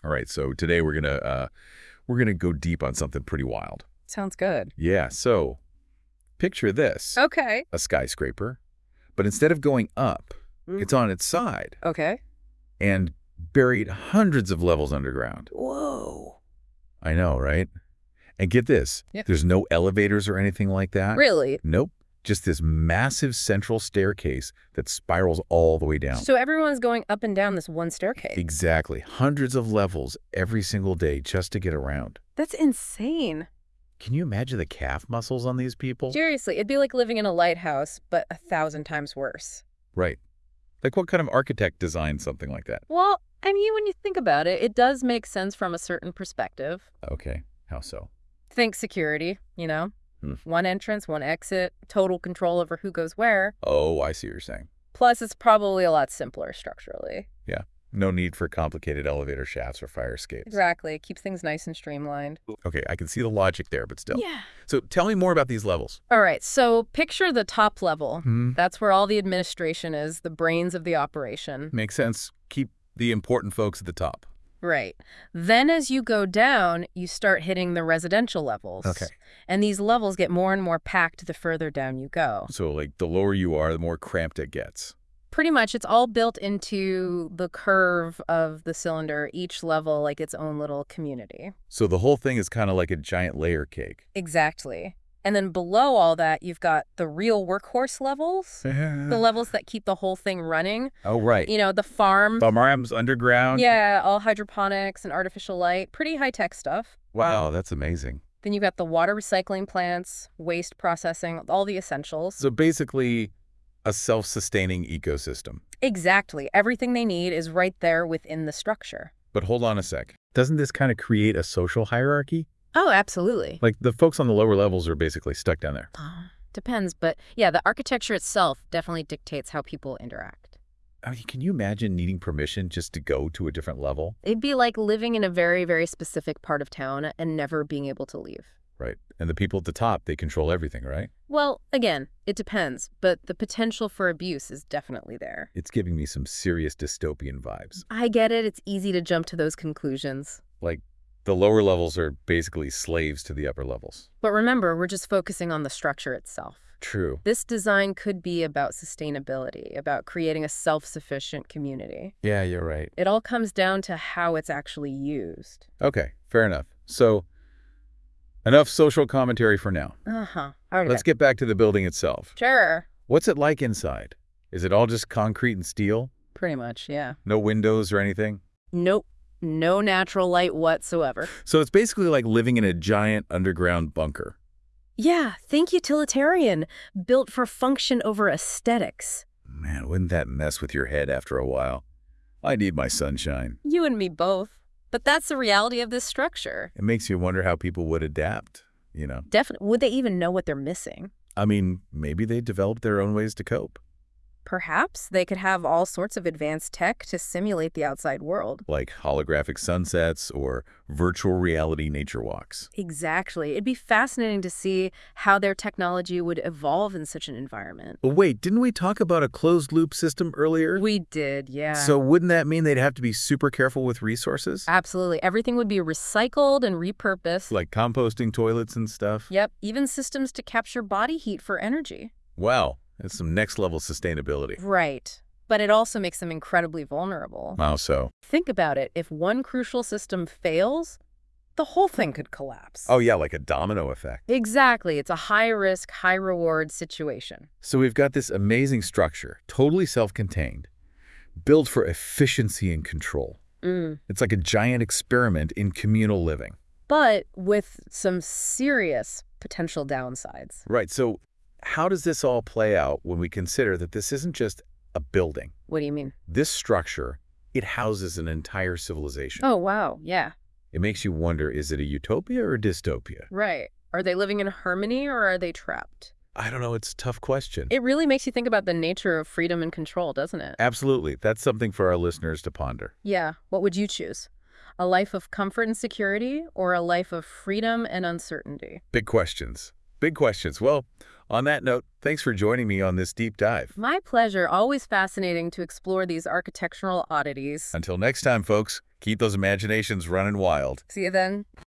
All right, so today we're gonna go deep on something pretty wild. Sounds good. Yeah, so picture this. Okay. A skyscraper, but instead of going up, it's on its side Okay. and buried hundreds of levels underground. Whoa. I know, right? And get this, Yep. there's no elevators or anything like that. Really? Nope, just this massive central staircase that spirals all the way down. So everyone's going up and down this one staircase. Exactly, hundreds of levels every single day just to get around. That's insane. Can you imagine the calf muscles on these people? Seriously, it'd be like living in a lighthouse, but 1,000 times worse. Right. Like what kind of architect designed something like that? Well, I mean, when you think about it, it does make sense from a certain perspective. Okay, how so? Think security, you know? Hmm. One entrance, one exit, total control over who goes where. Oh, I see what you're saying. Plus, it's probably a lot simpler structurally. Yeah, no need for complicated elevator shafts or fire escapes. Exactly. It keeps things nice and streamlined. Okay, I can see the logic there, but still. Yeah. So tell me more about these levels. All right, so picture the top level. Hmm. That's where all the administration is, the brains of the operation. Makes sense. Keep the important folks at the top. Right. Then as you go down, you start hitting the residential levels. Okay. And these levels get more and more packed the further down you go. So like the lower you are, the more cramped it gets. Pretty much, it's all built into the curve of the cylinder, each level like its own little community. So the whole thing is kind of like a giant layer cake. Exactly. And then below all that, you've got the real workhorse levels, the levels that keep the whole thing running. Oh, right. You know, the farm. Farms underground. Yeah, all hydroponics and artificial light. Pretty high-tech stuff. Wow, that's amazing. Then you've got the water recycling plants, waste processing, all the essentials. So basically a self-sustaining ecosystem. Exactly. Everything they need is right there within the structure. But hold on a sec. Doesn't this kind of create a social hierarchy? Oh, absolutely. Like the folks on the lower levels are basically stuck down there. Depends, but yeah, the architecture itself definitely dictates how people interact. I mean, can you imagine needing permission just to go to a different level? It'd be like living in a very, very specific part of town and never being able to leave. Right. And the people at the top, they control everything, right? Well, again, it depends, but the potential for abuse is definitely there. It's giving me some serious dystopian vibes. I get it. It's easy to jump to those conclusions. Like the lower levels are basically slaves to the upper levels. But remember, we're just focusing on the structure itself. True. This design could be about sustainability, about creating a self-sufficient community. Yeah, you're right. It all comes down to how it's actually used. Okay, fair enough. So enough social commentary for now. Uh-huh. Okay. Let's get back to the building itself. Sure. What's it like inside? Is it all just concrete and steel? Pretty much, yeah. No windows or anything? Nope. No natural light whatsoever. So it's basically like living in a giant underground bunker. Yeah, think utilitarian. Built for function over aesthetics. Man, wouldn't that mess with your head after a while? I need my sunshine. You and me both. But that's the reality of this structure. It makes you wonder how people would adapt, you know? Definitely. Would they even know what they're missing? I mean, maybe they developed their own ways to cope. Perhaps they could have all sorts of advanced tech to simulate the outside world. Like holographic sunsets or virtual reality nature walks. Exactly. It'd be fascinating to see how their technology would evolve in such an environment. But wait, didn't we talk about a closed-loop system earlier? We did, yeah. So wouldn't that mean they'd have to be super careful with resources? Absolutely. Everything would be recycled and repurposed. Like composting toilets and stuff? Yep, even systems to capture body heat for energy. Wow, that's some next-level sustainability. Right. But it also makes them incredibly vulnerable. How so? Think about it. If one crucial system fails, the whole thing could collapse. Oh yeah, like a domino effect. Exactly. It's a high-risk, high-reward situation. So we've got this amazing structure, totally self-contained, built for efficiency and control. It's like a giant experiment in communal living. But with some serious potential downsides. Right, so how does this all play out when we consider that this isn't just a building? What do you mean? This structure, it houses an entire civilization. Oh, wow. Yeah. It makes you wonder, is it a utopia or a dystopia? Right. Are they living in harmony or are they trapped? I don't know, it's a tough question. It really makes you think about the nature of freedom and control, doesn't it? Absolutely. That's something for our listeners to ponder. Yeah. What would you choose? A life of comfort and security or a life of freedom and uncertainty? Big questions. Big questions. Well, on that note, thanks for joining me on this deep dive. My pleasure. Always fascinating to explore these architectural oddities. Until next time, folks, Keep those imaginations running wild. See you then.